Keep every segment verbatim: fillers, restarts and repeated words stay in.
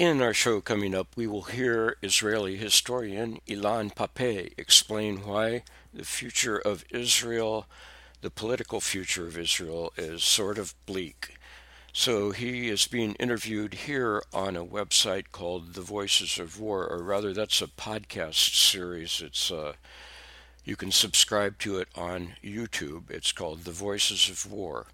In our show coming up, we will hear Israeli historian Ilan Pappé explain why the future of Israel, the political future of Israel, is sort of bleak. So he is being interviewed here on a website called The Voices of War, or rather, that's a podcast series. It's uh, you can subscribe to it on YouTube. It's called The Voices of War.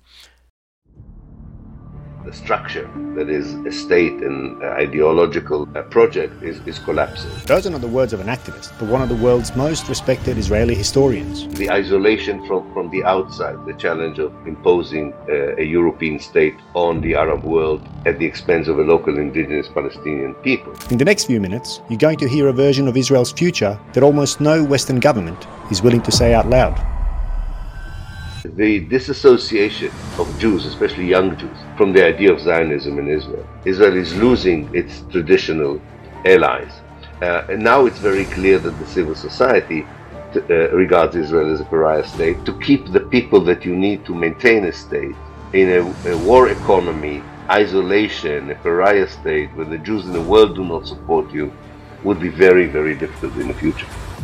The structure that is a state and ideological project is, is collapsing. Those are not the words of an activist, but one of the world's most respected Israeli historians. The isolation from, from the outside, the challenge of imposing uh, a European state on the Arab world at the expense of a local indigenous Palestinian people. In the next few minutes, you're going to hear a version of Israel's future that almost no Western government is willing to say out loud. The disassociation of Jews, especially young Jews, from the idea of Zionism in Israel. Israel is losing its traditional allies. Uh, and now it's very clear that the civil society t- uh, regards Israel as a pariah state. To keep the people that you need to maintain a state in a, a war economy, isolation, a pariah state, where the Jews in the world do not support you, would be very, very difficult in the future.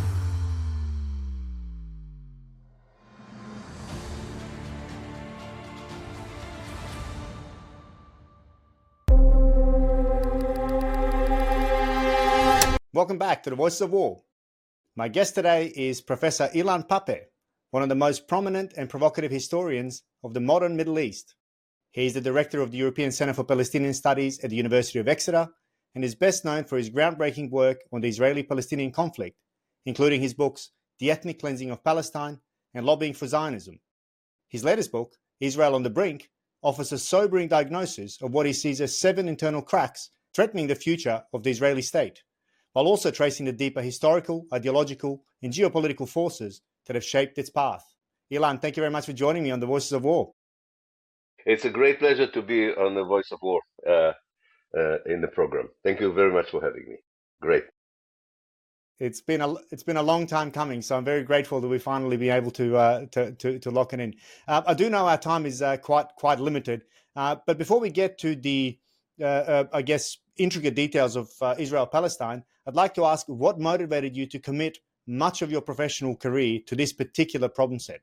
Welcome back to the Voices of War. My guest today is Professor Ilan Pappé, one of the most prominent and provocative historians of the modern Middle East. He is the director of the European Center for Palestinian Studies at the University of Exeter and is best known for his groundbreaking work on the Israeli-Palestinian conflict, including his books The Ethnic Cleansing of Palestine and Lobbying for Zionism. His latest book, Israel on the Brink, offers a sobering diagnosis of what he sees as seven internal cracks threatening the future of the Israeli state, while also tracing the deeper historical, ideological, and geopolitical forces that have shaped its path. Ilan, thank you very much for joining me on the Voices of War. It's a great pleasure to be on the Voice of War uh, uh, in the program. Thank you very much for having me. Great. It's been a it's been a long time coming, so I'm very grateful that we finally be able to uh, to, to to lock it in. Uh, I do know our time is uh, quite quite limited, uh, but before we get to the uh, uh, I guess intricate details of uh, Israel-Palestine, I'd like to ask what motivated you to commit much of your professional career to this particular problem set?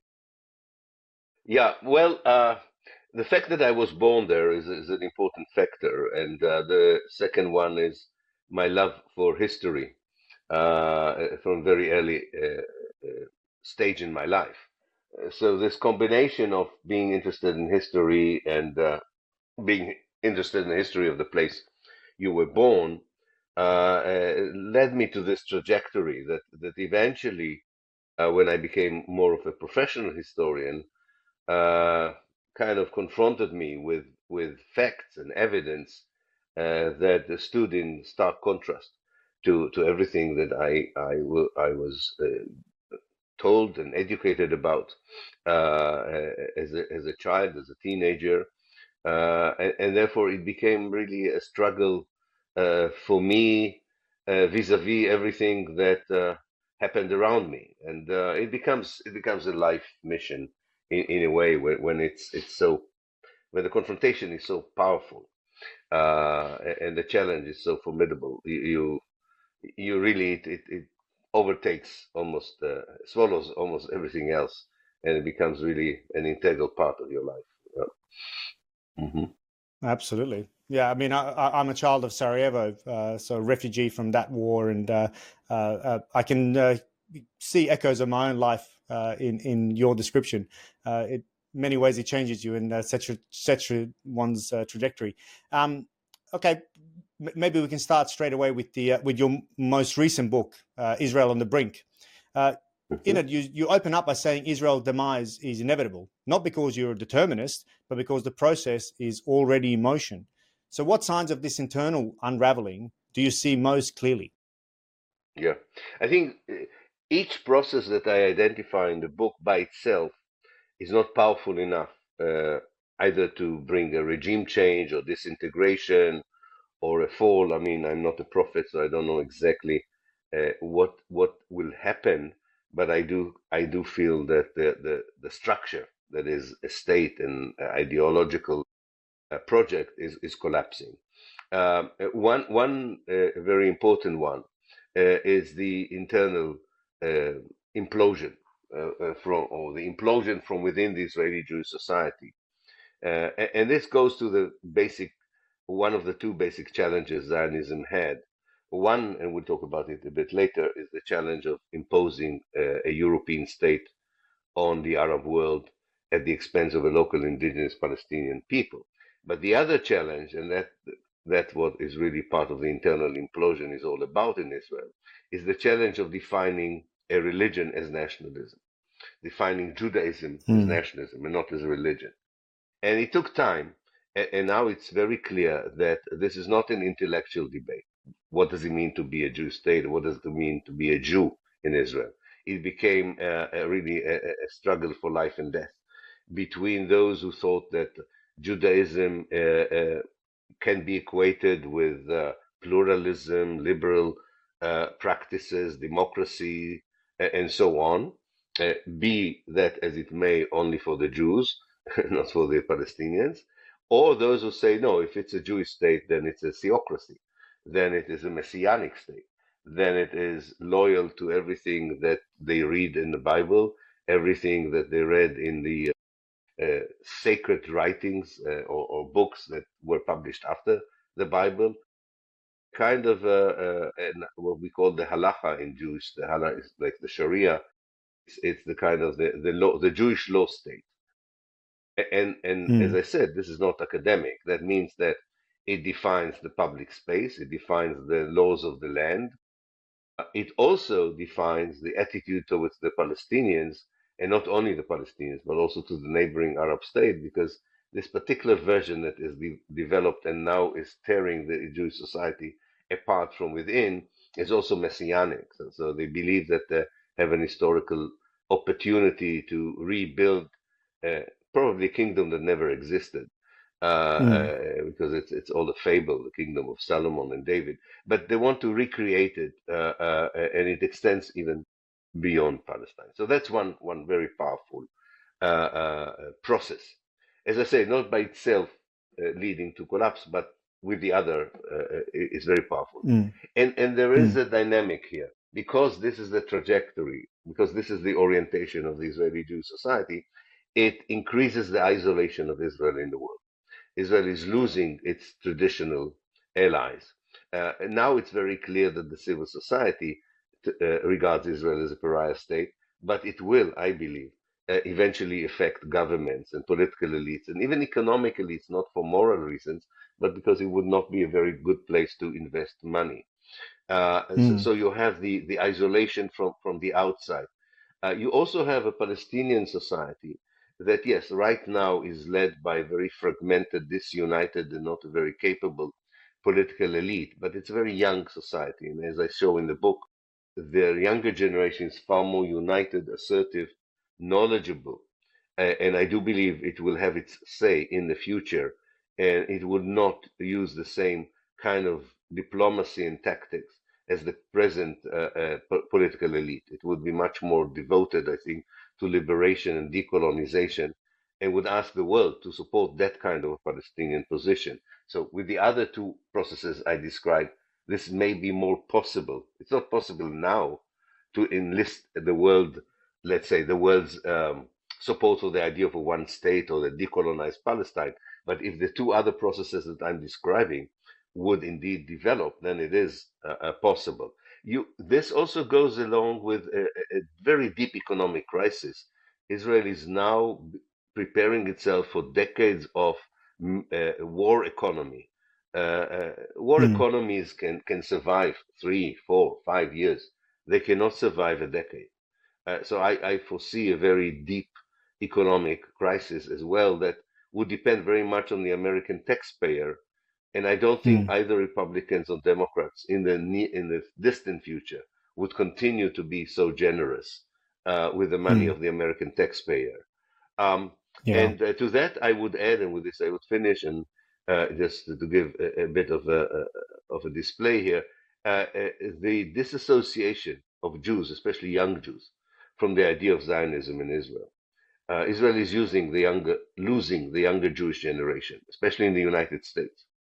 Yeah, well, uh, the fact that I was born there is, is an important factor. And uh, the second one is my love for history uh, from very early uh, uh, stage in my life. Uh, So this combination of being interested in history and uh, being interested in the history of the place you were born uh, uh, led me to this trajectory that that eventually, uh, when I became more of a professional historian, uh, kind of confronted me with with facts and evidence uh, that stood in stark contrast to to everything that I I, w- I was uh, told and educated about uh, as a, as a child, as a teenager, uh, and, and therefore it became really a struggle uh, for me uh, vis-a-vis everything that uh, happened around me, and uh, it becomes it becomes a life mission in, in a way when, when it's it's so when the confrontation is so powerful uh, a- and the challenge is so formidable. You you, you really it, it, it overtakes almost uh, swallows almost everything else, and it becomes really an integral part of your life. Yeah. Mhm. Absolutely. Yeah, I mean, I, I- I'm a child of Sarajevo, uh, so refugee from that war, and uh, uh, uh, I can uh, see echoes of my own life uh, in in your description. Uh, it many ways it changes you and uh, sets your, sets your one's uh, trajectory. Um, okay, m- maybe we can start straight away with the uh, with your m- most recent book, uh, Israel on the Brink. Uh, in Mhm. it, you, you open up by saying Israel's demise is inevitable, not because you're a determinist, but because the process is already in motion. So, what signs of this internal unraveling do you see most clearly? Yeah, I think uh, each process that I identify in the book by itself is not powerful enough uh, either to bring a regime change or disintegration or a fall. I mean, I'm not a prophet, so I don't know exactly uh, what what will happen, but I do I do feel that the the, the structure that is a state and uh, ideological uh, project is is collapsing. Um, uh, one one uh, very important one uh, is the internal uh, implosion uh, uh, from or the implosion from within the Israeli Jewish society, uh, and, and this goes to the basic one of the two basic challenges Zionism had. One, and we'll talk about it a bit later, is the challenge of imposing uh, a European state on the Arab world at the expense of a local indigenous Palestinian people. But the other challenge, and that that's what is really part of the internal implosion is all about in Israel, is the challenge of defining a religion as nationalism, defining Judaism mm. as nationalism and not as a religion. And it took time, and now it's very clear that this is not an intellectual debate. What does it mean to be a Jewish state? What does it mean to be a Jew in Israel? It became uh, a really a, a struggle for life and death between those who thought that Judaism uh, uh, can be equated with uh, pluralism, liberal uh, practices, democracy, and so on. Uh, be that as it may, only for the Jews, not for the Palestinians, or those who say, no, if it's a Jewish state, then it's a theocracy, then it is a messianic state, then it is loyal to everything that they read in the Bible, everything that they read in the uh, sacred writings uh, or, or books that were published after the Bible, kind of uh, uh, what we call the halacha in Jewish. The halacha is like the Sharia. It's, it's the kind of the the law, the Jewish law state. And and mm. as I said, this is not academic. That means that it defines the public space. It defines the laws of the land. It also defines the attitude towards the Palestinians, and not only the Palestinians, but also to the neighboring Arab state, because this particular version that is de developed and now is tearing the Jewish society apart from within is also messianic. So, so they believe that they have an historical opportunity to rebuild uh, probably a kingdom that never existed. Uh, mm. uh, because it's it's all a fable, the kingdom of Solomon and David. But they want to recreate it, uh, uh, and it extends even beyond Palestine. So that's one one very powerful uh, uh, process. As I say, not by itself uh, leading to collapse, but with the other, uh, is very powerful. Mm. And and there is mm. a dynamic here, because this is the trajectory, because this is the orientation of the Israeli Jewish society. It increases the isolation of Israel in the world. Israel is losing its traditional allies. Uh, and now it's very clear that the civil society t- uh, regards Israel as a pariah state, but it will, I believe, uh, eventually affect governments and political elites and even economic elites, not for moral reasons, but because it would not be a very good place to invest money. Uh, mm. so, so you have the, the isolation from, from the outside. Uh, you also have a Palestinian society that, yes, right now is led by a very fragmented, disunited, and not a very capable political elite, but it's a very young society. And as I show in the book, the younger generation is far more united, assertive, knowledgeable, uh, and I do believe it will have its say in the future, and it would not use the same kind of diplomacy and tactics as the present uh, uh, political elite. It would be much more devoted, I think, to liberation and decolonization, and would ask the world to support that kind of a Palestinian position. So with the other two processes I described, this may be more possible. It's not possible now to enlist the world, let's say, the world's um, support for the idea of a one state or the decolonized Palestine. But if the two other processes that I'm describing would indeed develop, then it is uh, uh, possible. You, this also goes along with a, a very deep economic crisis. Israel is now preparing itself for decades of uh, war economy. Uh, uh, war mm. economies can, can survive three, four, five years. They cannot survive a decade. Uh, so I, I foresee a very deep economic crisis as well that would depend very much on the American taxpayer. And I don't think mm. either Republicans or Democrats in the in the distant future would continue to be so generous uh, with the money mm. of the American taxpayer. Um, yeah. And uh, to that, I would add, and with this I would finish, and uh, just to give a, a bit of a, a of a display here, uh, uh, the disassociation of Jews, especially young Jews, from the idea of Zionism in Israel. Uh, Israel is using the younger, losing the younger Jewish generation, especially in the United States.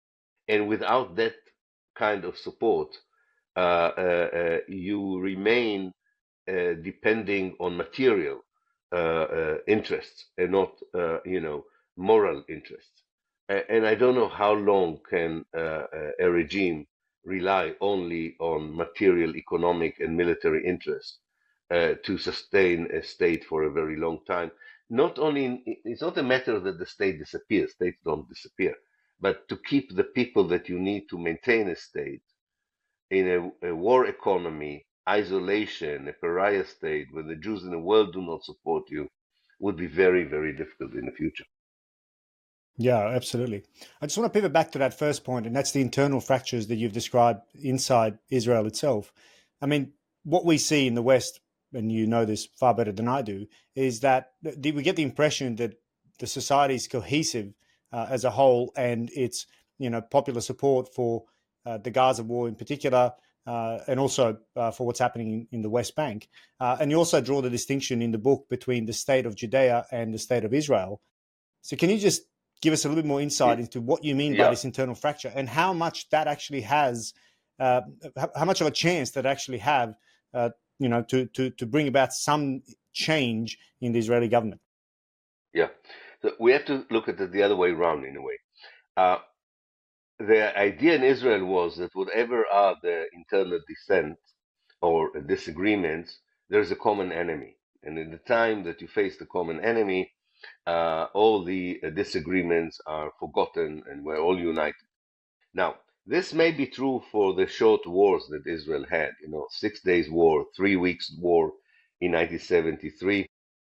And without that kind of support, uh, uh, uh, you remain uh, depending on material uh, uh, interests and not, uh, you know, moral interests. A- And I don't know how long can uh, uh, a regime rely only on material, economic, and military interests uh, to sustain a state for a very long time. Not only in, it's not a matter that the state disappears; states don't disappear, but to keep the people that you need to maintain a state in a, a war economy, isolation, a pariah state, where the Jews in the world do not support you, would be very, very difficult in the future. Yeah, absolutely. I just want to pivot back to that first point, and that's the internal fractures that you've described inside Israel itself. I mean, what we see in the West, and you know this far better than I do, is that th- we get the impression that the society is cohesive uh, as a whole, and it's, you know, popular support for uh, the Gaza war in particular, uh, and also uh, for what's happening in, in the West Bank. Uh, and you also draw the distinction in the book between the state of Judea and the state of Israel. So can you just give us a little bit more insight into what you mean by Yeah, this internal fracture and how much that actually has, uh, how much of a chance that actually have, uh, you know, to, to, to bring about some change in the Israeli government? yeah. So we have to look at it the other way around in a way. Uh, the idea in Israel was that whatever are the internal dissent or disagreements, there's a common enemy. And in the time that you face the common enemy, uh, all the uh, disagreements are forgotten and we're all united. Now, this may be true for the short wars that Israel had, you know, six days war, three weeks war in nineteen seventy-three.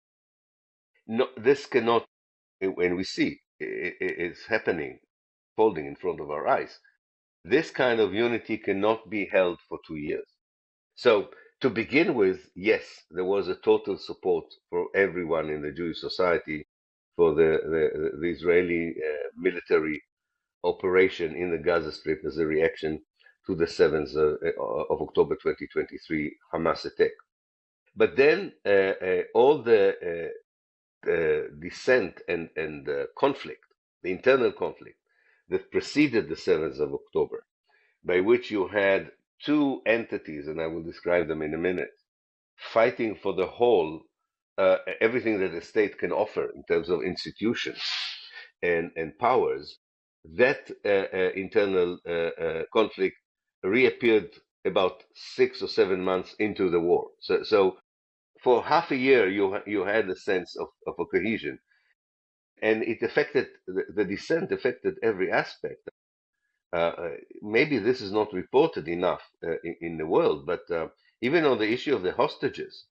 No, this cannot, when we see it, it's happening, folding in front of our eyes. This kind of unity cannot be held for two years. So, to begin with, yes, there was a total support for everyone in the Jewish society for the, the, the Israeli uh, military operation in the Gaza Strip as a reaction to the seventh of, of October twenty twenty-three Hamas attack. But then uh, uh, all the uh, uh, dissent and, and uh, conflict, the internal conflict that preceded the seventh of October, by which you had two entities, and I will describe them in a minute, fighting for the whole, uh, everything that a state can offer in terms of institutions and, and powers, that uh, uh, internal uh, uh, conflict reappeared about six or seven months into the war. So, so for half a year, you you had a sense of, of a cohesion, and it affected the, the dissent affected every aspect. Uh, uh, maybe this is not reported enough uh, in, in the world, but uh, even on the issue of the hostages,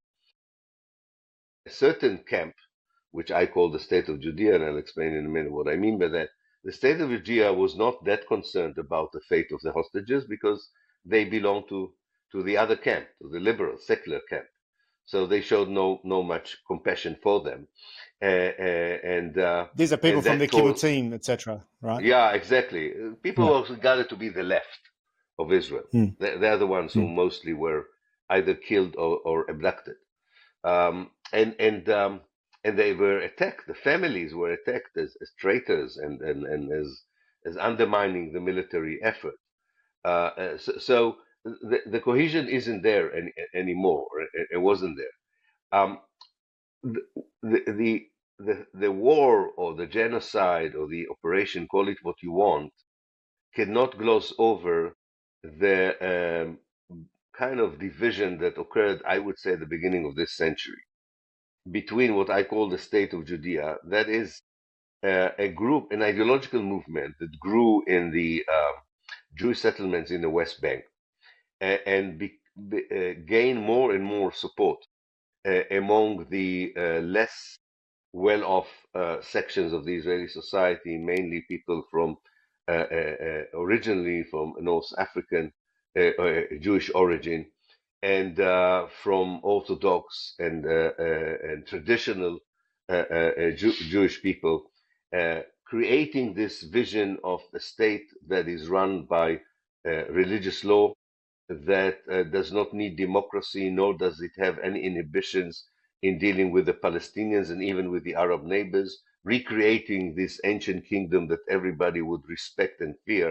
a certain camp, which I call the state of Judea, and I'll explain in a minute what I mean by that. The state of Judea was not that concerned about the fate of the hostages because they belonged to, to the other camp, to the liberal, secular camp. So they showed no no much compassion for them, uh, uh, and uh, These are people and from the that caused, kibbutzim, et cetera, right? yeah, exactly. People Yeah. also gathered to be the left of Israel. Mm. They, they're the ones who Mm. mostly were either killed or, or abducted. Um, and and um, and they were attacked. The families were attacked as, as traitors and, and, and as as undermining the military effort. Uh, uh, so, so the, the cohesion isn't there any, anymore. It, it wasn't there. Um, the, the the the war or the genocide or the operation, call it what you want, cannot gloss over the um, kind of division that occurred, I would say, at the beginning of this century between what I call the state of Judea, that is uh, a group, an ideological movement that grew in the uh, Jewish settlements in the West Bank and, and be, be, uh, gain more and more support uh, among the uh, less well-off uh, sections of the Israeli society, mainly people from uh, uh, uh, originally from North African uh, uh, Jewish origin, and uh, from Orthodox and uh, uh, and traditional uh, uh, uh, Jew- Jewish people, uh, creating this vision of a state that is run by uh, religious law, that uh, does not need democracy, nor does it have any inhibitions in dealing with the Palestinians and even with the Arab neighbors, recreating this ancient kingdom that everybody would respect and fear,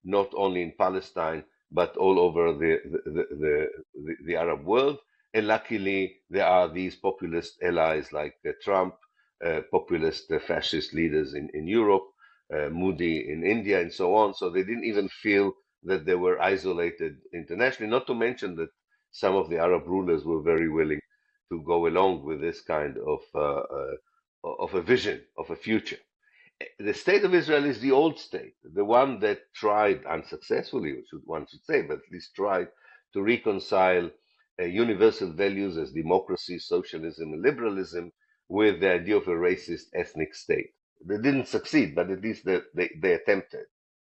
not only in Palestine, but all over the, the, the, the, the Arab world. And luckily, there are these populist allies like uh, Trump, uh, populist uh, fascist leaders in, in Europe, uh, Modi in India, and so on. So they didn't even feel that they were isolated internationally, not to mention that some of the Arab rulers were very willing to go along with this kind of, uh, uh, of a vision, of a future. The state of Israel is the old state, the one that tried unsuccessfully, one should say, but at least tried to reconcile uh, universal values as democracy, socialism, and liberalism with the idea of a racist ethnic state. They didn't succeed, but at least they, they, they attempted.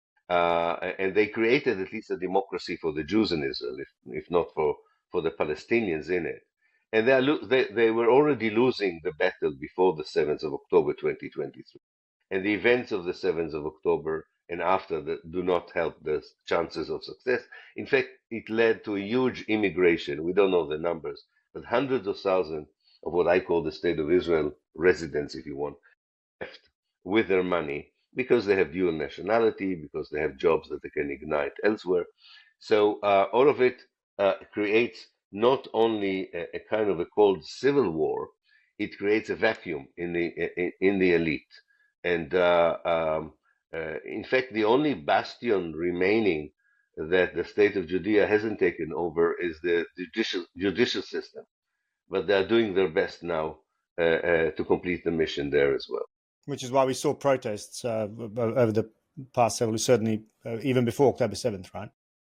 Uh, and they created at least a democracy for the Jews in Israel, if, if not for, for the Palestinians in it. And they, are lo- they, they were already losing the battle before the seventh of October twenty twenty-three. And the events of the seventh of October and after that do not help the chances of success. In fact, it led to a huge immigration. We don't know the numbers, but hundreds of thousands of what I call the State of Israel residents, if you want, left with their money because they have dual nationality, because they have jobs that they can ignite elsewhere. So uh, all of it uh, creates not only a, a kind of a cold civil war, it creates a vacuum in the in, in the elite. And uh, um, uh, in fact, the only bastion remaining that the state of Judea hasn't taken over is the judicial, judicial system. But they are doing their best now uh, uh, to complete the mission there as well. Which is why we saw protests uh, over the past several, certainly uh, even before October seventh, right?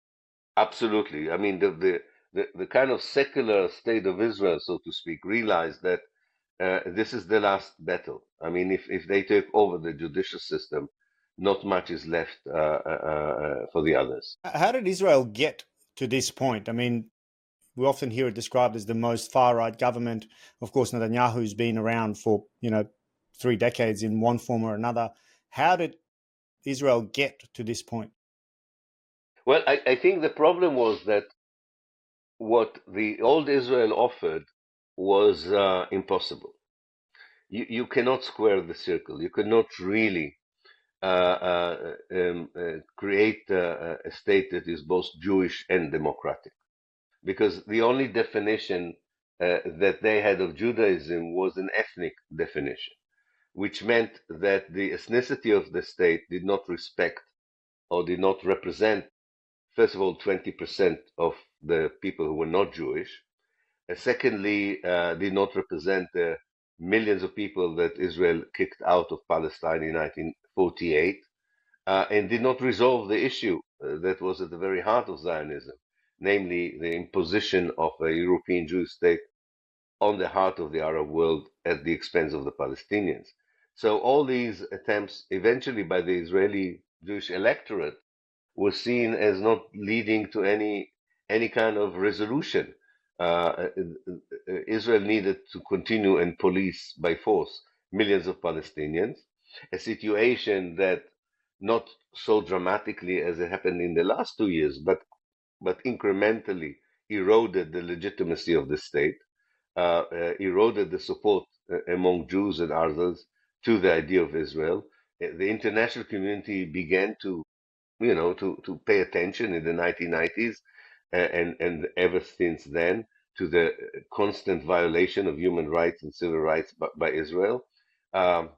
Absolutely. I mean, the, the, the, the kind of secular state of Israel, so to speak, realized that uh, this is the last battle. I mean, if, if they take over the judicial system, not much is left uh, uh, for the others. How did Israel get to this point? I mean, we often hear it described as the most far-right government. Of course, Netanyahu's been around for, you know, three decades in one form or another. How did Israel get to this point? Well, I, I think the problem was that what the old Israel offered was uh, impossible. You, you cannot square the circle. You cannot really uh, uh, um, uh, create uh, a state that is both Jewish and democratic. Because the only definition uh, that they had of Judaism was an ethnic definition, which meant that the ethnicity of the state did not respect or did not represent, first of all, twenty percent of the people who were not Jewish. Uh, secondly, uh, did not represent the millions of people that Israel kicked out of Palestine in nineteen forty-eight, uh, and did not resolve the issue uh, that was at the very heart of Zionism, namely the imposition of a European Jewish state on the heart of the Arab world at the expense of the Palestinians. So all these attempts, eventually by the Israeli Jewish electorate, were seen as not leading to any any kind of resolution. Uh, Israel needed to continue and police by force millions of Palestinians, a situation that not so dramatically as it happened in the last two years, but but incrementally eroded the legitimacy of the state, uh, uh, eroded the support uh, among Jews and others to the idea of Israel. The international community began to, you know, to, to pay attention in the nineteen nineties uh, and, and ever since then to the constant violation of human rights and civil rights by, by Israel. Um,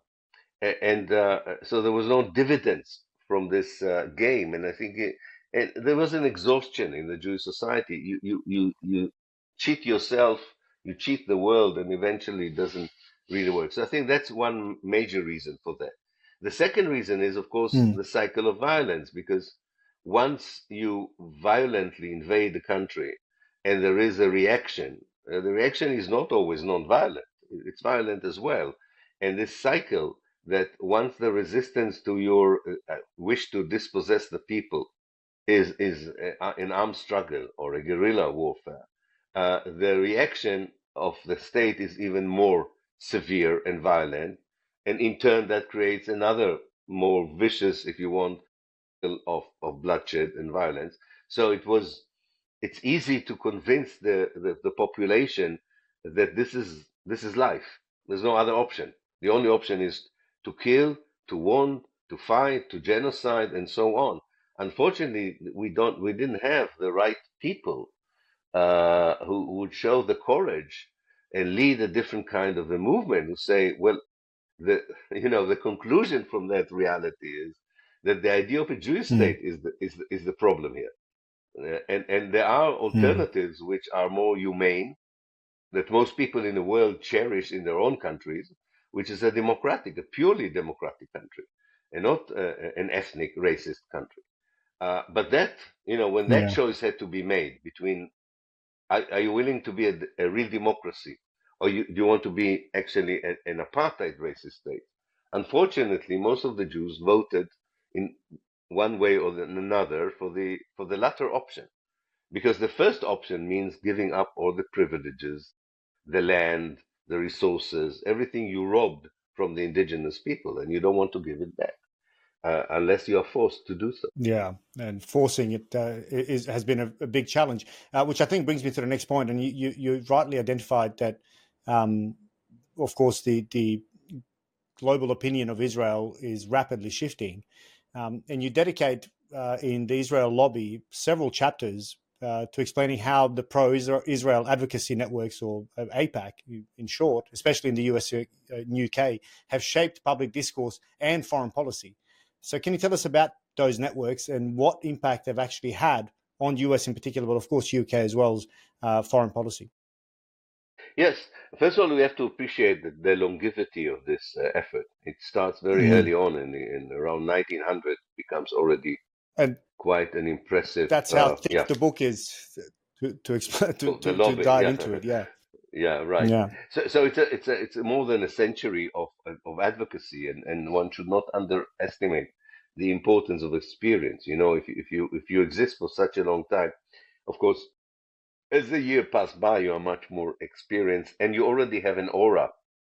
and uh, so there was no dividends from this uh, game. And I think it, and there was an exhaustion in the Jewish society. You, you, you, you cheat yourself, you cheat the world, and eventually it doesn't really work. So I think that's one major reason for that. The second reason is, of course, mm. the cycle of violence, because once you violently invade the country and there is a reaction, uh, the reaction is not always non-violent. It's violent as well. And this cycle that once the resistance to your uh, wish to dispossess the people is, is uh, an armed struggle or a guerrilla warfare, uh, the reaction of the state is even more severe and violent. And in turn, that creates another more vicious, if you want, of, of bloodshed and violence. So it was, it's easy to convince the, the, the population that this is, this is life. There's no other option. The only option is to kill, to wound, to fight, to genocide, and so on. unfortunately, we don't, we didn't have the right people uh, who would show the courage and lead a different kind of a movement. Who say, well, the you know the conclusion from that reality is that the idea of a Jewish Mm. state is the is the, is the problem here, uh, and and there are Mm. alternatives which are more humane that most people in the world cherish in their own countries, which is a democratic, a purely democratic country, and not uh, an ethnic racist country. Uh, but that, you know, when that Yeah. choice had to be made between, are, are you willing to be a, a real democracy, or you, do you want to be actually a, an apartheid racist state? Unfortunately, most of the Jews voted in one way or another for the for the latter option, because the first option means giving up all the privileges, the land, the resources, everything you robbed from the indigenous people, and you don't want to give it back uh, unless you are forced to do so. Yeah, and forcing it uh, is has been a, a big challenge, uh, which I think brings me to the next point. And you you, you rightly identified that, um, of course, the the global opinion of Israel is rapidly shifting, um, and you dedicate uh, in the Israel lobby several chapters uh, to explaining how the pro-Israel advocacy networks, or uh, AIPAC in short, especially in the U S uh, and U K, have shaped public discourse and foreign policy. So can you tell us about those networks and what impact they've actually had on U S in particular, but of course U K as well as uh, foreign policy? Yes, first of all, we have to appreciate the, the longevity of this uh, effort. It starts very Mm. early on in, the, in around nineteen hundred, becomes already And quite an impressive, that's how uh, thick yeah, the book is to to explain to, the to, to lobby, dive yeah, into it. Yeah, yeah, right. yeah, So, so it's a, it's a, it's a more than a century of of advocacy, and, and one should not underestimate the importance of experience. You know, if you, if you if you exist for such a long time, of course, as the year pass by, you are much more experienced, and you already have an aura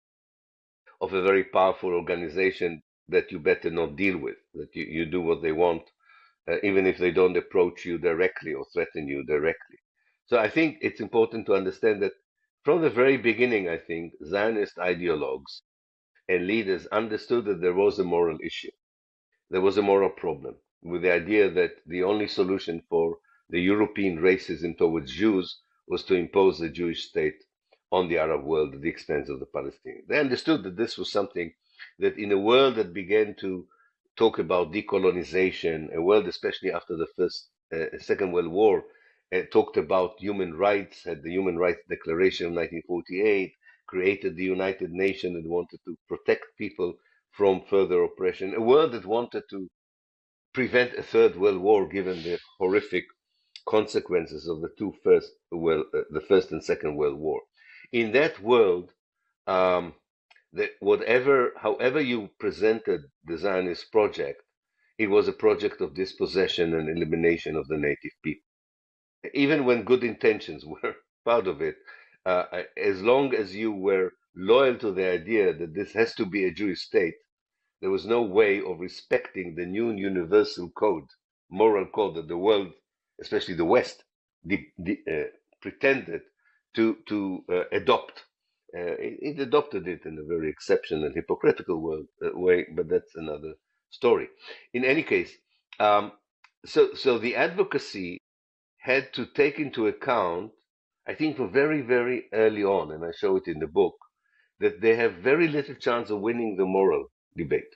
of a very powerful organization that you better not deal with. That you, you do what they want, uh, even if they don't approach you directly or threaten you directly. So I think it's important to understand that from the very beginning, I think Zionist ideologues and leaders understood that there was a moral issue. There was a moral problem with the idea that the only solution for the European racism towards Jews was to impose a Jewish state on the Arab world at the expense of the Palestinians. They understood that this was something that, in a world that began to talk about decolonization, a world especially after the first, uh, Second World War, uh, talked about human rights, had the Human Rights Declaration of nineteen forty-eight, created the United Nations and wanted to protect people from further oppression, a world that wanted to prevent a third world war given the horrific consequences of the two first well, uh, the first and second world war. In that world, um, the, whatever, however you presented the Zionist project, it was a project of dispossession and elimination of the native people. Even when good intentions were part of it, uh, as long as you were loyal to the idea that this has to be a Jewish state, there was no way of respecting the new universal code, moral code that the world, especially the West, de- de- uh, pretended to to uh, adopt. Uh, it, it adopted it in a very exceptional and hypocritical world, uh, way, but that's another story. In any case, um, so so the advocacy had to take into account, I think, from very very early on, and I show it in the book, that they have very little chance of winning the moral debate,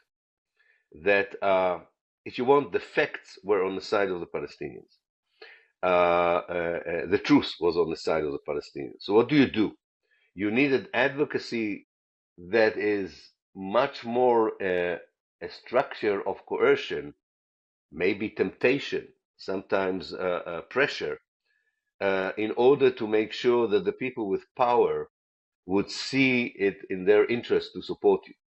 that uh, if you want, the facts were on the side of the Palestinians. Uh, uh, uh, the truth was on the side of the Palestinians. So what do you do? You needed advocacy that is much more uh, a structure of coercion, maybe temptation, sometimes uh, uh, pressure, uh, in order to make sure that the people with power would see it in their interest to support you.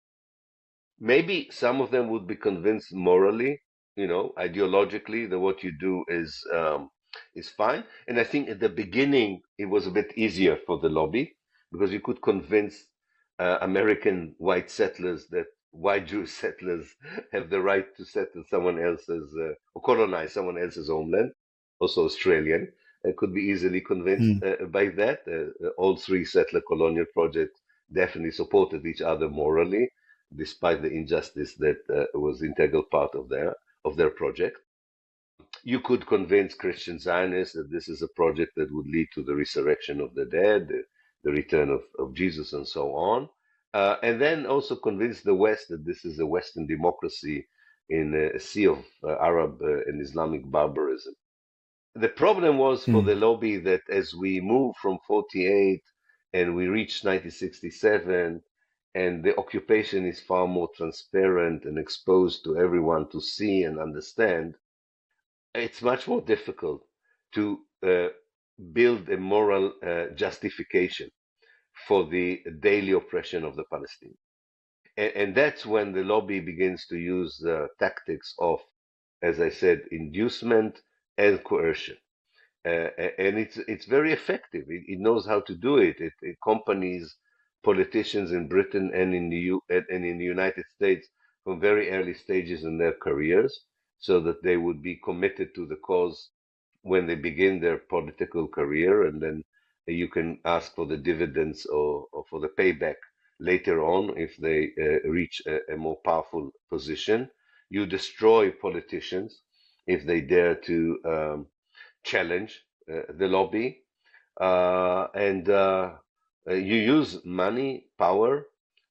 Maybe some of them would be convinced morally, you know, ideologically, that what you do is um, is fine. And I think at the beginning it was a bit easier for the lobby because you could convince uh, American white settlers that white Jewish settlers have the right to settle someone else's uh, or colonize someone else's homeland, also Australian, and could be easily convinced mm. uh, by that. Uh, all three settler colonial projects definitely supported each other morally, despite the injustice that uh, was integral part of their of their project. You could convince Christian Zionists that this is a project that would lead to the resurrection of the dead, the, the return of, of Jesus, and so on. Uh, and then also convince the West that this is a Western democracy in a sea of uh, Arab uh, and Islamic barbarism. The problem was for Hmm. the lobby that as we move from forty-eight and we reach nineteen sixty-seven, and the occupation is far more transparent and exposed to everyone to see and understand, it's much more difficult to uh, build a moral uh, justification for the daily oppression of the Palestinians. And, and that's when the lobby begins to use the tactics of, as I said, inducement and coercion. Uh, and it's it's very effective. It, it knows how to do it. It accompanies politicians in Britain and in the U and in the United States from very early stages in their careers, so that they would be committed to the cause when they begin their political career, and then you can ask for the dividends or, or for the payback later on if they uh, reach a, a more powerful position. You destroy politicians if they dare to um, challenge uh, the lobby, uh, and uh, uh, you use money, power,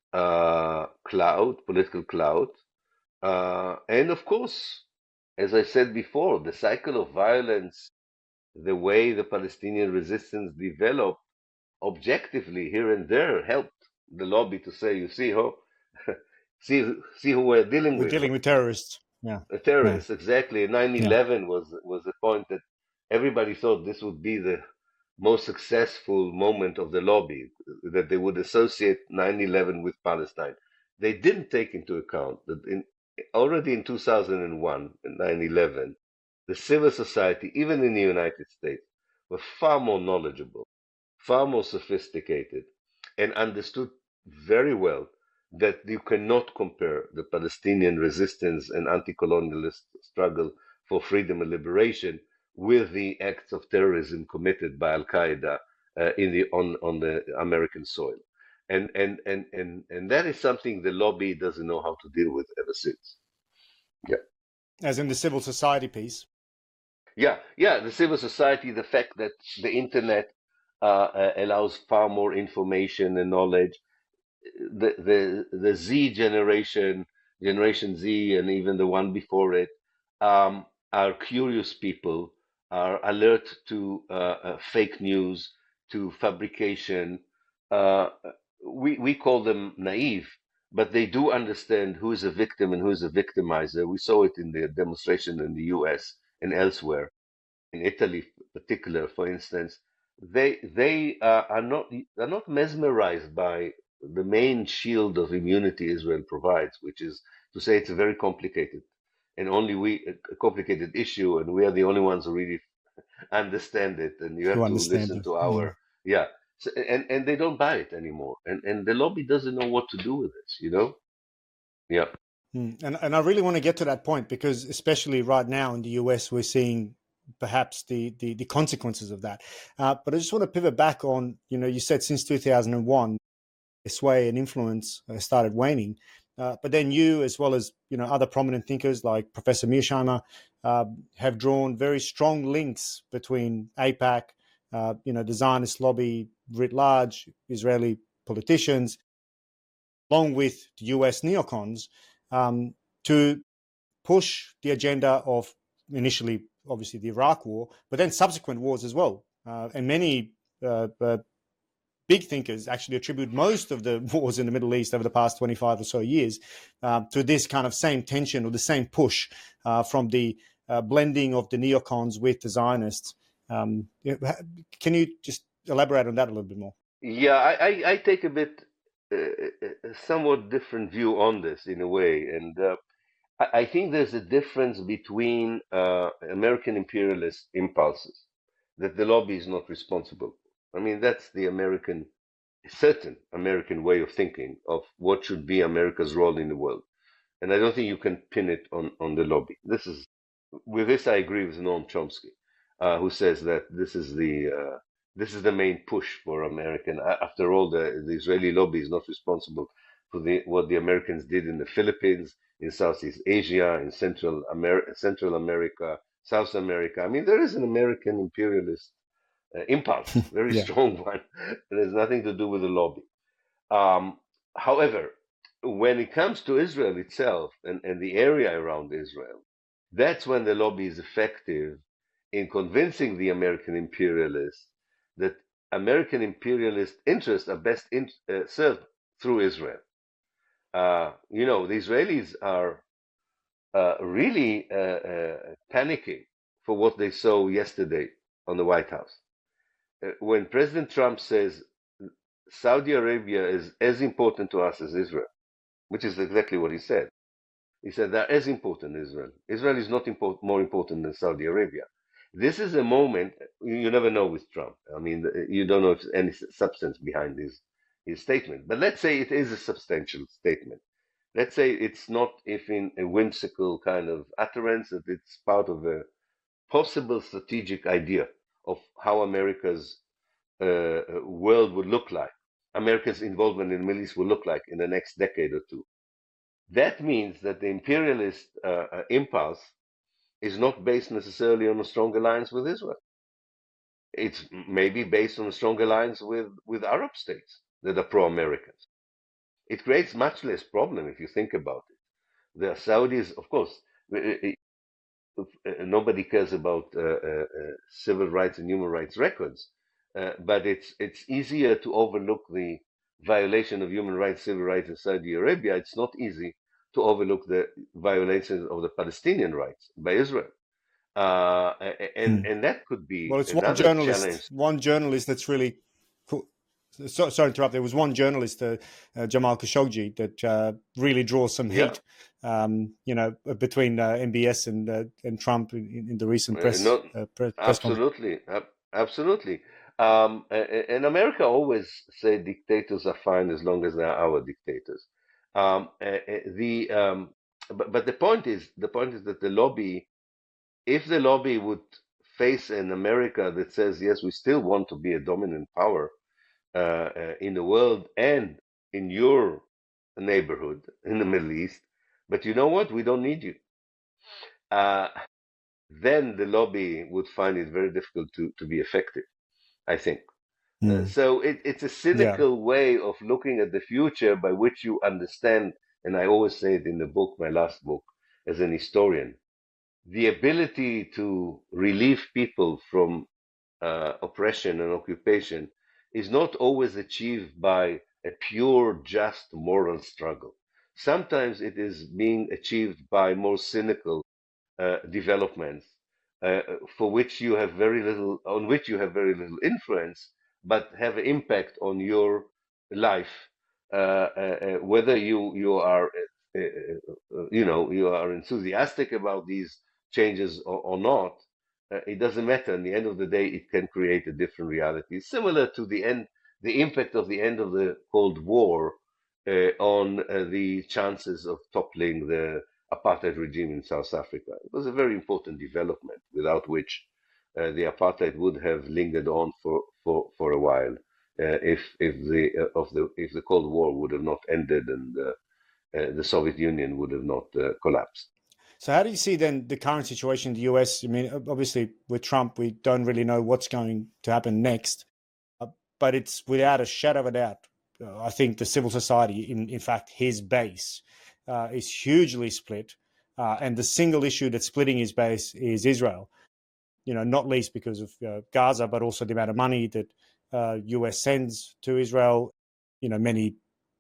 uh, clout, political clout, uh, and of course, as I said before, the cycle of violence, the way the Palestinian resistance developed objectively here and there helped the lobby to say, you see, who, see, see who we're dealing We're with. dealing with terrorists. Yeah. A terrorist, yeah. Exactly. nine eleven yeah. was was the point that everybody thought this would be the most successful moment of the lobby, that they would associate nine eleven with Palestine. They didn't take into account that in, already in two thousand one, nine eleven, the civil society, even in the United States, were far more knowledgeable, far more sophisticated, and understood very well that you cannot compare the Palestinian resistance and anti-colonialist struggle for freedom and liberation with the acts of terrorism committed by Al Qaeda uh, in the on on the American soil, and and and and and that is something the lobby doesn't know how to deal with ever since. Yeah, as in the civil society piece. Yeah, yeah, the civil society, the fact that the internet uh, uh, allows far more information and knowledge. The, the the Z generation, Generation Z, and even the one before it, um, are curious people, are alert to uh, uh, fake news, to fabrication. Uh, we we call them naive, but they do understand who is a victim and who is a victimizer. We saw it in the demonstration in the U S and elsewhere, in Italy, in particular, for instance. They they uh, are not are not mesmerized by the main shield of immunity Israel provides, which is to say it's a very complicated and only we a complicated issue, and we are the only ones who really understand it. And you have to listen it. to our yeah, yeah. So, and and they don't buy it anymore, and and the lobby doesn't know what to do with this, you know. Yeah. Mm. And and I really want to get to that point, because especially right now in the U S, we're seeing perhaps the the, the consequences of that. Uh, but I just want to pivot back on, you know, you said since two thousand one, sway and influence uh, started waning. Uh, but then you, as well as, you know, other prominent thinkers like Professor Mearsheimer, uh, have drawn very strong links between AIPAC, uh, you know, the Zionist lobby writ large, Israeli politicians, along with the U S neocons, um, to push the agenda of initially, obviously, the Iraq War, but then subsequent wars as well. Uh, and many uh, uh, big thinkers actually attribute most of the wars in the Middle East over the past twenty-five or so years uh, to this kind of same tension or the same push uh, from the uh, blending of the neocons with the Zionists. Um, can you just elaborate on that a little bit more? Yeah, I, I, I take a bit, uh, a somewhat different view on this in a way. And uh, I, I think there's a difference between uh, American imperialist impulses that the lobby is not responsible. I mean, that's the American, certain American way of thinking of what should be America's role in the world. And I don't think you can pin it on, on the lobby. This is, with this, I agree with Noam Chomsky, uh, who says that this is the, uh, this is the main push for American. After all, the, the Israeli lobby is not responsible for the, what the Americans did in the Philippines, in Southeast Asia, in Central America, Central America, South America. I mean, there is an American imperialist uh, impulse, very Yeah. strong one. It has nothing to do with the lobby. Um, however, when it comes to Israel itself and, and the area around Israel, that's when the lobby is effective in convincing the American imperialists that American imperialist interests are best in, uh, served through Israel. Uh, you know, the Israelis are uh, really uh, uh, panicking for what they saw yesterday on the White House. Uh, when President Trump says Saudi Arabia is as important to us as Israel, which is exactly what he said. He said they're as important as Israel. Israel is not import- more important than Saudi Arabia. This is a moment, you never know with Trump. I mean, you don't know if there's any substance behind his, his statement. But let's say it is a substantial statement. Let's say it's not even a whimsical kind of utterance, that it's part of a possible strategic idea of how America's uh, world would look like, America's involvement in the Middle East will look like in the next decade or two. That means that the imperialist uh, uh, impulse is not based necessarily on a strong alliance with Israel. It's maybe based on a strong alliance with, with Arab states that are pro-Americans. It creates much less problem if you think about it. The Saudis, of course, nobody cares about uh, uh, civil rights and human rights records, uh, but it's it's easier to overlook the violation of human rights, civil rights in Saudi Arabia. It's not easy to overlook the violations of the Palestinian rights by Israel, uh, and Hmm. and that could be Well, it's one another journalist, challenge. one journalist that's really cool. So, sorry to interrupt. There was one journalist, uh, uh, Jamal Khashoggi, that uh, really draws some Yeah, heat, um, you know, between uh, M B S and uh, and Trump in, in the recent uh, press not uh, press, press conference. absolutely, ab- absolutely. Um, a- and America always say dictators are fine as long as they are our dictators. Um, uh, uh, the um, but, but the point is the point is that the lobby, if the lobby would face an America that says yes, we still want to be a dominant power uh, uh, in the world and in your neighborhood in the Middle East, but you know what? We don't need you. Uh, then the lobby would find it very difficult to, to be effective, I think. Uh, Mm. so it, it's a Yeah. cynical way of looking at the future by which you understand, and I always say it in the book, my last book, as an historian, the ability to relieve people from uh, oppression and occupation is not always achieved by a pure, just moral struggle. Sometimes it is being achieved by more cynical uh, developments uh, for which you have very little, on which you have very little influence, but have an impact on your life. Uh, uh, uh, whether you you are, uh, uh, you know, you are enthusiastic about these changes or, or not, uh, it doesn't matter. In the end of the day, it can create a different reality, similar to the end, the impact of the end of the Cold War uh, on uh, the chances of toppling the apartheid regime in South Africa. It was a very important development, without which uh, the apartheid would have lingered on for, for, for a while uh, if if the uh, of the if the Cold War would have not ended and uh, uh, the Soviet Union would have not uh, collapsed. So, how do you see then the current situation in the U S? I mean, obviously with Trump, we don't really know what's going to happen next, uh, but it's without a shadow of a doubt. Uh, I think the civil society, in in fact, his base, uh, is hugely split, uh, and the single issue that's splitting his base is Israel. You know, not least because of uh, Gaza, but also the amount of money that uh, U S sends to Israel. You know, many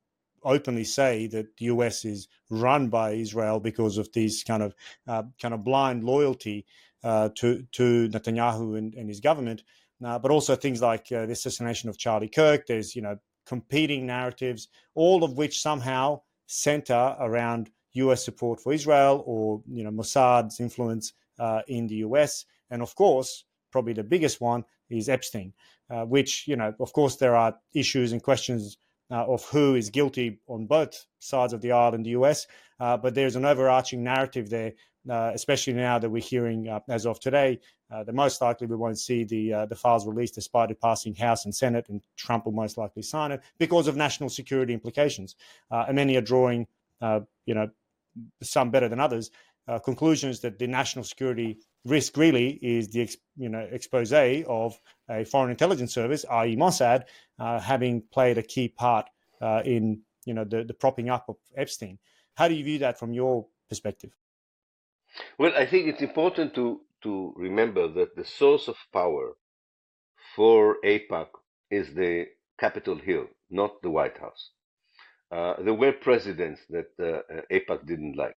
openly say that the U S is run by Israel because of these kind of uh, kind of blind loyalty uh, to to Netanyahu and, and his government, uh, but also things like uh, the assassination of Charlie Kirk. There's you know competing narratives, all of which somehow center around U S support for Israel or you know Mossad's influence uh, in the U S, and of course, probably the biggest one is Epstein, uh, which you know of course there are issues and questions uh, of who is guilty on both sides of the aisle in the U S. Uh, but there's an overarching narrative there, uh, especially now that we're hearing, uh, as of today, uh, that most likely we won't see the uh, the files released despite it passing House and Senate, and Trump will most likely sign it because of national security implications. Uh, and many are drawing, uh, you know, some better than others, uh, conclusions that the national security risk really is the you know expose of a foreign intelligence service, that is. Mossad, uh, having played a key part uh, in you know the, the propping up of Epstein. How do you view that from your perspective? Well, I think it's important to, to remember that the source of power for AIPAC is the Capitol Hill, not the White House. Uh, there were presidents that uh, AIPAC didn't like.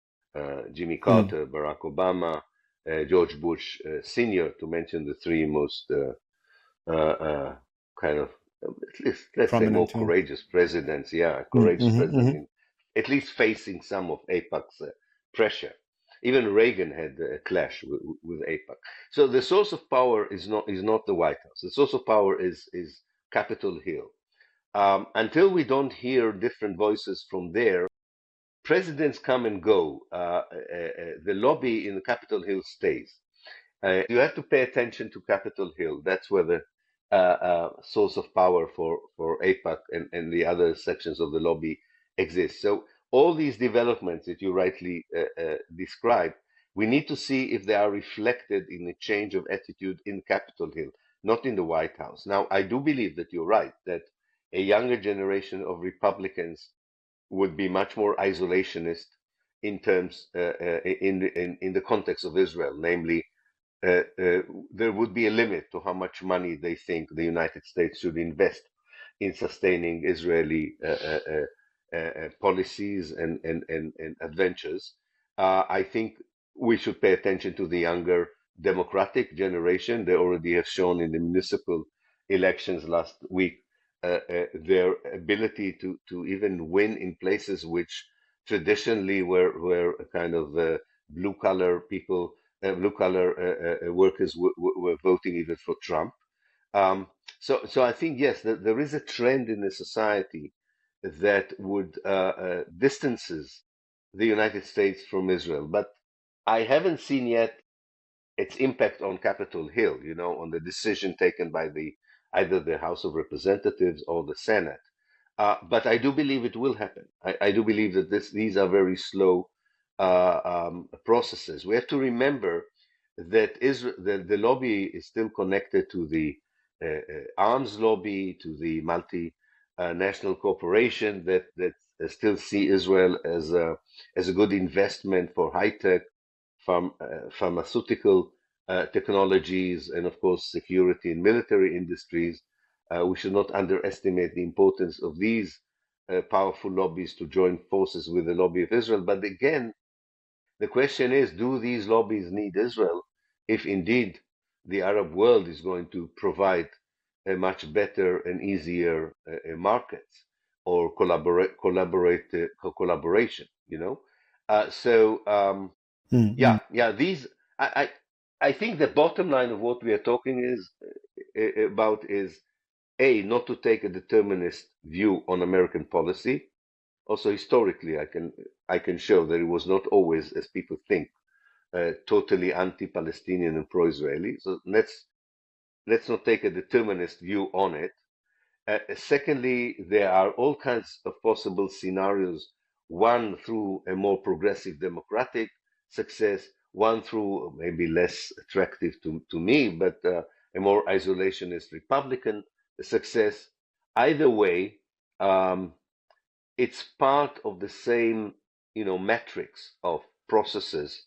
Uh, Jimmy Carter, mm. Barack Obama, uh, George Bush uh, Senior, to mention the three most uh, uh, uh, kind of, at least, let's Prominent, say, more yeah. courageous presidents. Yeah, courageous mm-hmm, presidents, mm-hmm. at least facing some of AIPAC's uh, pressure. Even Reagan had a clash with, with AIPAC. So the source of power is not is not the White House. The source of power is is Capitol Hill. Um, until we don't hear different voices from there, presidents come and go. Uh, uh, uh, the lobby in Capitol Hill stays. Uh, you have to pay attention to Capitol Hill. That's where the uh, uh, source of power for, for AIPAC and, and the other sections of the lobby exists. So all these developments that you rightly uh, uh, described, we need to see if they are reflected in a change of attitude in Capitol Hill, not in the White House. Now, I do believe that you're right, that a younger generation of Republicans would be much more isolationist in terms, uh, uh, in, in, in the context of Israel, namely, uh, uh, there would be a limit to how much money they think the United States should invest in sustaining Israeli uh, uh, uh, uh, policies and, and, and, and adventures. Uh, I think we should pay attention to the younger Democratic generation. They already have shown in the municipal elections last week uh, uh, their ability to, to even win in places which traditionally were, were a kind of uh, blue collar people, uh, blue collar uh, uh, workers w- w- were voting even for Trump. Um, so, so I think, yes, that there is a trend in the society that would uh, uh, distances the United States from Israel. But I haven't seen yet its impact on Capitol Hill, you know, on the decision taken by the either the House of Representatives or the Senate. Uh, but I do believe it will happen. I, I do believe that this, these are very slow uh, um, processes. We have to remember that Israel, the, the lobby is still connected to the uh, uh, arms lobby, to the multinational uh, corporation that that still see Israel as a as a good investment for high tech, Pharm, uh, pharmaceutical uh, technologies, and of course security and military industries. Uh, we should not underestimate the importance of these uh, powerful lobbies to join forces with the lobby of Israel. But again, the question is, do these lobbies need Israel if indeed the Arab world is going to provide a much better and easier uh, markets or collaborate, collaborate, uh, collaboration, you know? Uh, so, um, Mm-hmm. Yeah, yeah. These, I, I, I think the bottom line of what we are talking is uh, about is a not to take a determinist view on American policy. Also, historically, I can I can show that it was not always, as people think, uh, totally anti-Palestinian and pro-Israeli. So let's let's not take a determinist view on it. Uh, secondly, there are all kinds of possible scenarios. One through a more progressive democratic success, one through maybe less attractive to, to me, but uh, a more isolationist Republican success. Either way, um, it's part of the same, you know, metrics of processes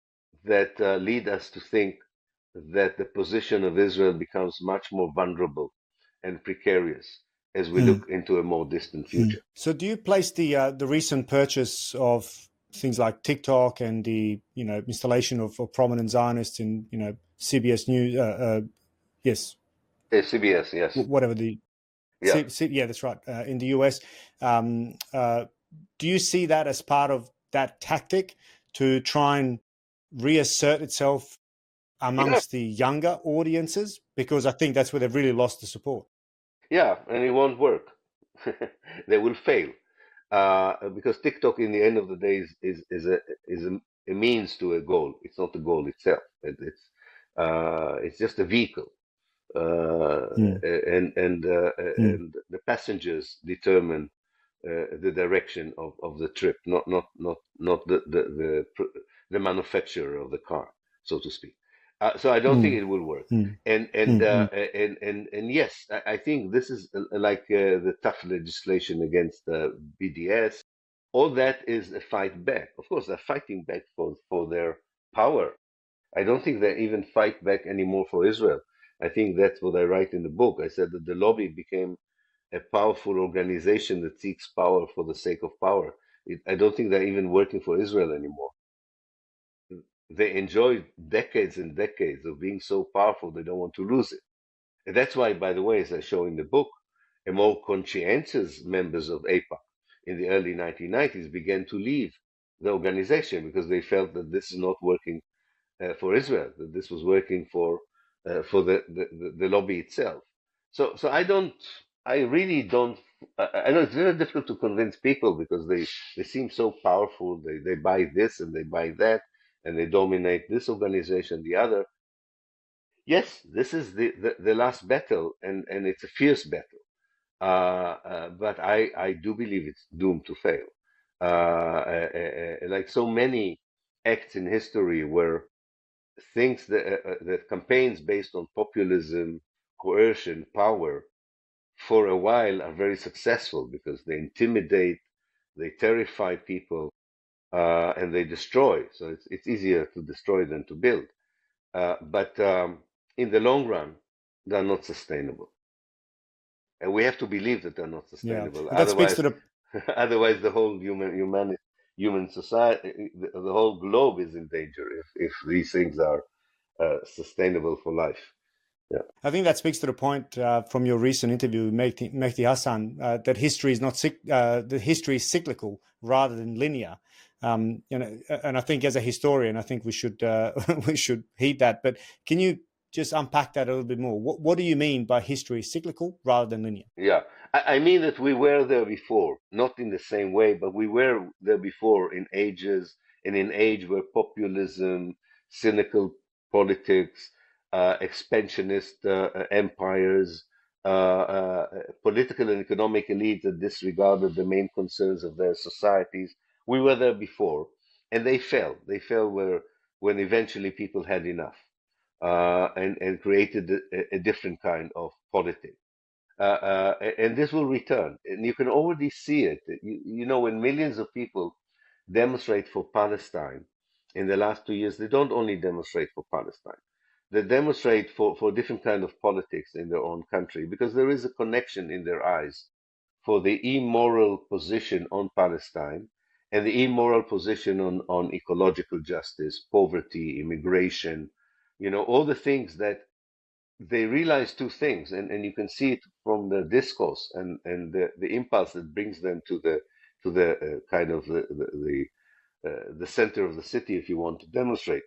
that uh, lead us to think that the position of Israel becomes much more vulnerable and precarious as we mm. look into a more distant future. So, do you place the uh, the recent purchase of things like TikTok and the you know installation of, of prominent Zionists in you know C B S News? Uh, uh, yes, uh, C B S, yes, whatever the yeah, C- C- yeah, that's right. Uh, in the U S, um, uh, do you see that as part of that tactic to try and reassert itself amongst yeah. the younger audiences? Because I think that's where they've really lost the support. Yeah, and it won't work. They will fail. Uh, because TikTok, in the end of the day, is is, is a is a, a means to a goal. It's not the goal itself. It, it's uh, it's just a vehicle, uh, mm. and and, uh, mm. and the passengers determine uh, the direction of, of the trip, not not not not the the, the the manufacturer of the car. so to speak. Uh, so I don't think Mm. it will work. Mm. And and Mm. uh, Mm. and, and and yes, I, I think this is uh, like uh, the tough legislation against uh, B D S. All that is a fight back. Of course, they're fighting back for for their power. I don't think they even fight back anymore for Israel. I think that's what I write in the book. I said that the lobby became a powerful organization that seeks power for the sake of power. It, I don't think they're even working for Israel anymore. They enjoy decades and decades of being so powerful they don't want to lose it. And that's why, by the way, as I show in the book, a more conscientious members of AIPAC in the early nineteen nineties began to leave the organization because they felt that this is not working uh, for Israel, that this was working for uh, for the, the, the lobby itself. So so I don't, I really don't. I, I know it's very difficult to convince people because they they seem so powerful. They they buy this and they buy that, and they dominate this organization, the other. Yes, this is the, the, the last battle, and, and it's a fierce battle. Uh, uh, but I, I do believe it's doomed to fail. Uh, uh, uh, uh, like so many acts in history where things that, uh, uh, that campaigns based on populism, coercion, power, for a while are very successful because they intimidate, they terrify people, uh, and they destroy. So it's, it's easier to destroy than to build. Uh, but um, in the long run, they're not sustainable. And we have to believe that they're not Yeah, sustainable. and that speaks Otherwise, to the otherwise the whole human human human society, the, the whole globe is in danger if, if these things are uh, sustainable for life. Yeah. I think that speaks to the point uh, from your recent interview with Mehdi, Mehdi Hassan uh, that history is not uh, the history is cyclical rather than linear. Um, you know, and I think as a historian, I think we should uh, we should heed that. But can you just unpack that a little bit more? What what do you mean by history is cyclical rather than linear? Yeah, I, I mean that we were there before, not in the same way, but we were there before in ages, in an age where populism, cynical politics, uh, expansionist uh, uh, empires, uh, uh, political and economic elites that disregarded the main concerns of their societies. We were there before, and they fell. They fell where when eventually people had enough, uh, and and created a, a different kind of politics. Uh, uh, and this will return. And you can already see it. You, you know, when millions of people demonstrate for Palestine in the last two years, they don't only demonstrate for Palestine. They demonstrate for, for different kind of politics in their own country because there is a connection in their eyes for the immoral position on Palestine and the immoral position on, on ecological justice, poverty, immigration, you know, all the things that they realize two things, and, and you can see it from the discourse and, and the, the impulse that brings them to the to the uh, kind of the the the, uh, the center of the city, if you want to demonstrate.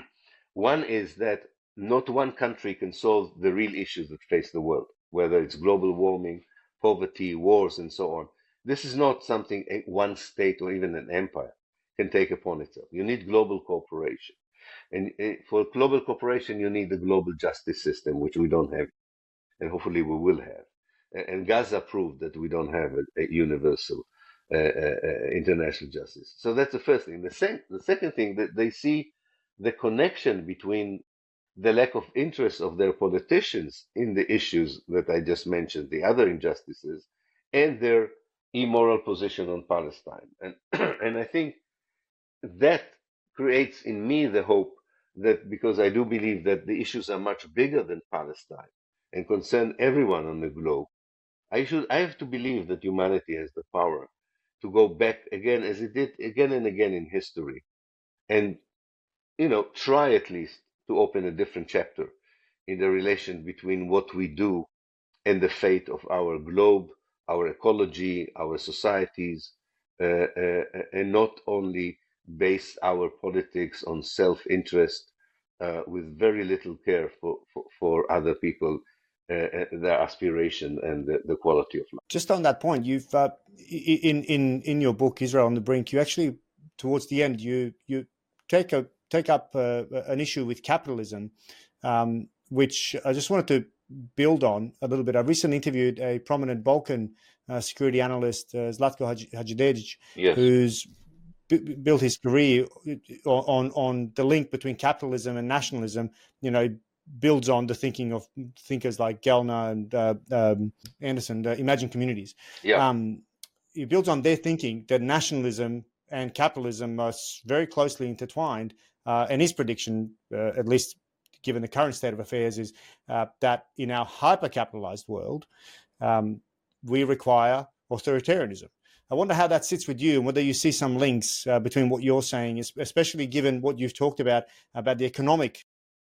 One is that not one country can solve the real issues that face the world, whether it's global warming, poverty, wars, and so on. This is not something a- one state or even an empire can take upon itself. You need global cooperation. And uh, for global cooperation, you need the global justice system, which we don't have, and hopefully we will have. And Gaza proved that we don't have a, a universal uh, uh, uh, international justice. So that's the first thing. The, sec- the second thing, that they see the connection between the lack of interest of their politicians in the issues that I just mentioned, the other injustices, and their immoral position on Palestine. And and I think that creates in me the hope that because I do believe that the issues are much bigger than Palestine and concern everyone on the globe, I should I have to believe that humanity has the power to go back again as it did again and again in history and you know try at least to open a different chapter in the relation between what we do and the fate of our globe, our ecology, our societies, uh, uh, and not only base our politics on self-interest uh, with very little care for, for, for other people, uh, uh, their aspiration and the, the quality of life. Just on that point, you've uh, in in in your book Israel on the Brink, you actually towards the end you you take a take up uh, an issue with capitalism, um, which I just wanted to build on a little bit. I recently interviewed a prominent Balkan uh, security analyst, uh, Zlatko Hadjidejic, Yes. who's b- built his career on on the link between capitalism and nationalism, you know, builds on the thinking of thinkers like Gellner and uh, um, Anderson, the Imagine Communities. Yeah. Um, it builds on their thinking that nationalism and capitalism are very closely intertwined. Uh, and his prediction, uh, at least given the current state of affairs, is uh, that in our hyper-capitalized world, um, we require authoritarianism. I wonder how that sits with you and whether you see some links uh, between what you're saying, especially given what you've talked about, about the economic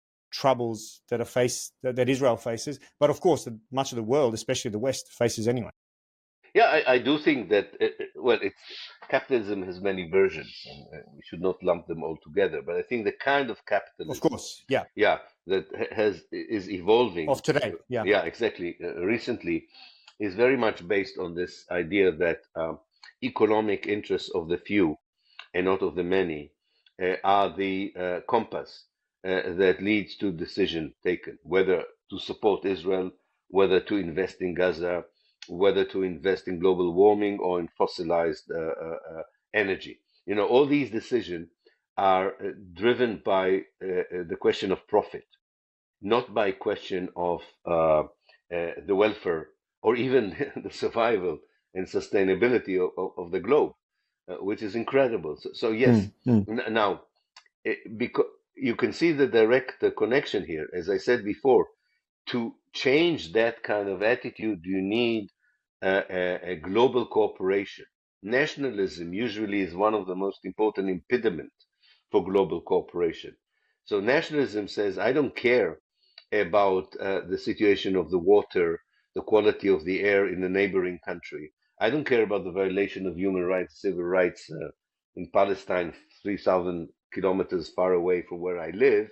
troubles that are faced, that, that Israel faces, but of course, much of the world, especially the West, faces anyway. Yeah, I, I do think that, uh, well, it's capitalism has many versions, and uh, we should not lump them all together. But I think the kind of capitalism, of course, yeah, yeah, that has is evolving of today, yeah, yeah, exactly, uh, recently, is very much based on this idea that um, economic interests of the few and not of the many uh, are the uh, compass uh, that leads to decision taken, whether to support Israel, whether to invest in Gaza, whether to invest in global warming or in fossilized uh, uh, uh, energy. You know, all these decisions are uh, driven by uh, the question of profit, not by question of uh, uh, the welfare or even the survival and sustainability of, of, of the globe, uh, which is incredible. So, so yes, mm, mm. n- now, it, because you can see the direct uh, connection here. As I said before, to change that kind of attitude, you need uh, a, a global cooperation. Nationalism usually is one of the most important impediments for global cooperation. So nationalism says, I don't care about uh, the situation of the water, the quality of the air in the neighboring country. I don't care about the violation of human rights, civil rights uh, in Palestine, three thousand kilometers far away from where I live.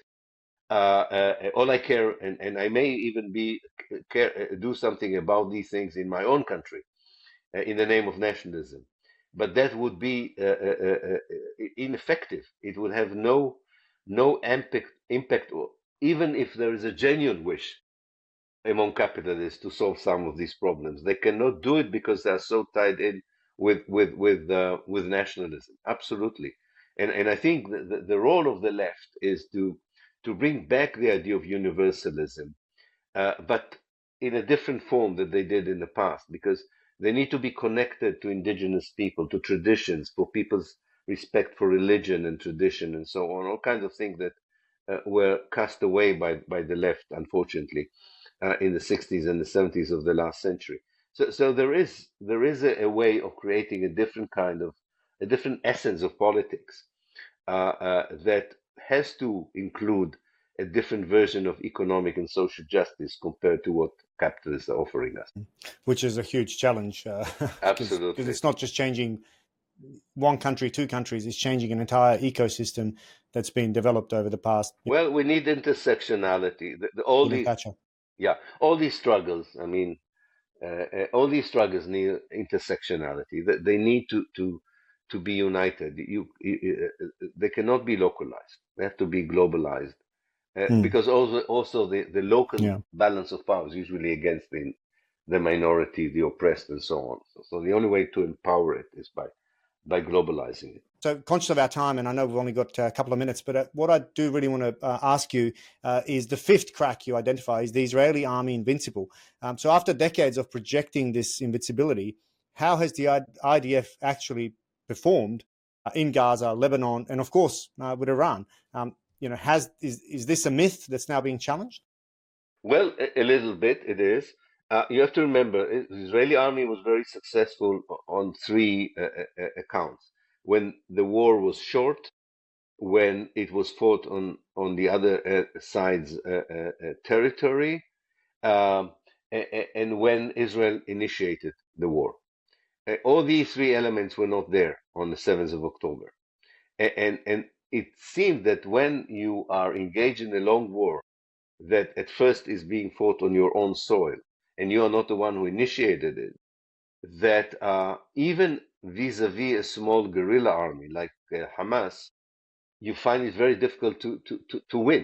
Uh, uh, all I care, and, and I may even be care, uh, do something about these things in my own country, uh, in the name of nationalism. But that would be uh, uh, uh, ineffective. It would have no no impact, impact, even if there is a genuine wish among capitalists to solve some of these problems. They cannot do it because they are so tied in with with with uh, with nationalism. Absolutely, and and I think the, the role of the left is to to bring back the idea of universalism, uh, but in a different form that they did in the past, because they need to be connected to indigenous people, to traditions, for people's respect for religion and tradition and so on, all kinds of things that uh, were cast away by, by the left, unfortunately, uh, in the sixties and the seventies of the last century. So, so there is there is a, a way of creating a different kind of a different essence of politics uh, uh, that has to include a different version of economic and social justice compared to what capitalists are offering us. Which is a huge challenge. Uh, Absolutely. Because it's not just changing one country, two countries, it's changing an entire ecosystem that's been developed over the past. Well, we need intersectionality. The, the, all these, Thatcher. yeah, all these struggles. I mean, uh, uh, all these struggles need intersectionality. They, they need to to to be united. You, you, uh, they cannot be localized. They have to be globalized. Uh, mm. Because also, also the, the local yeah. balance of power is usually against the, the minority, the oppressed, and so on. So, so the only way to empower it is by by globalizing it. So conscious of our time, and I know we've only got a couple of minutes, but uh, what I do really want to uh, ask you uh, is the fifth crack you identify is the Israeli army invincible. Um, so after decades of projecting this invincibility, how has the I D F actually performed uh, in Gaza, Lebanon, and of course uh, with Iran? Um, you know, has is is this a myth that's now being challenged? Well, a, a little bit it is. Uh, you have to remember, the Israeli army was very successful on three uh, uh, accounts. When the war was short, when it was fought on, on the other uh, side's uh, uh, territory, um, and, and when Israel initiated the war. Uh, all these three elements were not there on the seventh of October. And, and, and it seemed that when you are engaged in a long war that at first is being fought on your own soil, and you are not the one who initiated it, that uh, even vis-a-vis a small guerrilla army like uh, Hamas, you find it very difficult to, to, to, to win.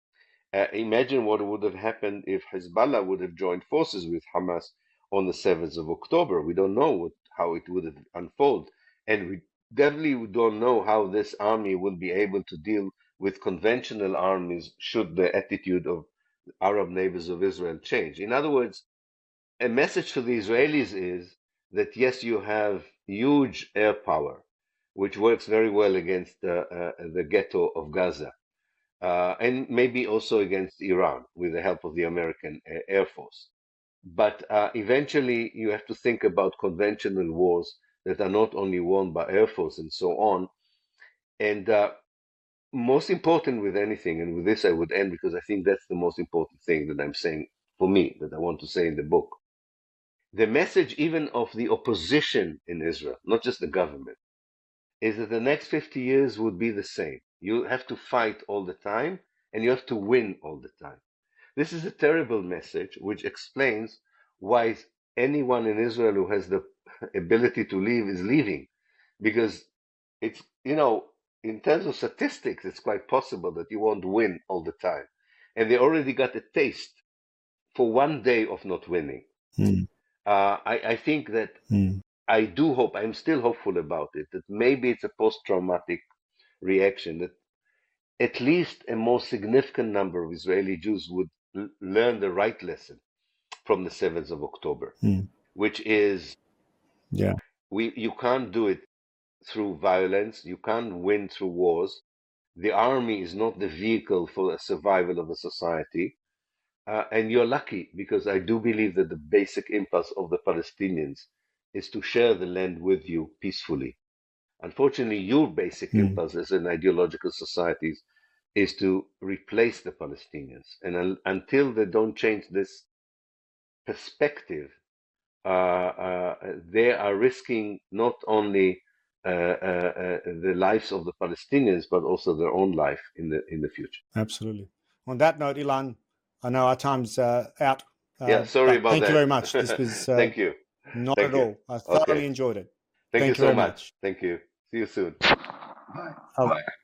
Uh, imagine what would have happened if Hezbollah would have joined forces with Hamas on the seventh of October. We don't know what, how it would have unfolded. And we definitely we don't know how this army will be able to deal with conventional armies should the attitude of Arab neighbors of Israel change. In other words, a message to the Israelis is that yes, you have huge air power, which works very well against uh, uh, the ghetto of Gaza, uh, and maybe also against Iran with the help of the American uh, Air Force. But uh, eventually, you have to think about conventional wars that are not only won by Air Force and so on. And uh, most important with anything, and with this I would end because I think that's the most important thing that I'm saying for me, that I want to say in the book. The message even of the opposition in Israel, not just the government, is that the next fifty years would be the same. You have to fight all the time, and you have to win all the time. This is a terrible message, which explains why anyone in Israel who has the ability to leave is leaving. Because it's, you know, in terms of statistics, it's quite possible that you won't win all the time. And they already got a taste for one day of not winning. Mm. Uh, I, I think that mm. I do hope, I'm still hopeful about it, that maybe it's a post-traumatic reaction, that at least a more significant number of Israeli Jews would l- learn the right lesson from the seventh of October, mm. which is yeah. we you can't do it through violence, you can't win through wars. The army is not the vehicle for the survival of a society. Uh, and you're lucky, because I do believe that the basic impulse of the Palestinians is to share the land with you peacefully. Unfortunately, your basic Mm. impulse as an ideological societies is to replace the Palestinians. And un- until they don't change this perspective, uh, uh, they are risking not only uh, uh, uh, the lives of the Palestinians, but also their own life in the in the future. Absolutely. On that note, Ilan, I know our time's uh, out. Uh, Yeah, sorry but about thank that. you very much. This was uh, Thank you. not Thank at you. all. I thoroughly Okay. enjoyed it. Thank, Thank you you so very much. much. Thank you. See you soon. Oh. Bye.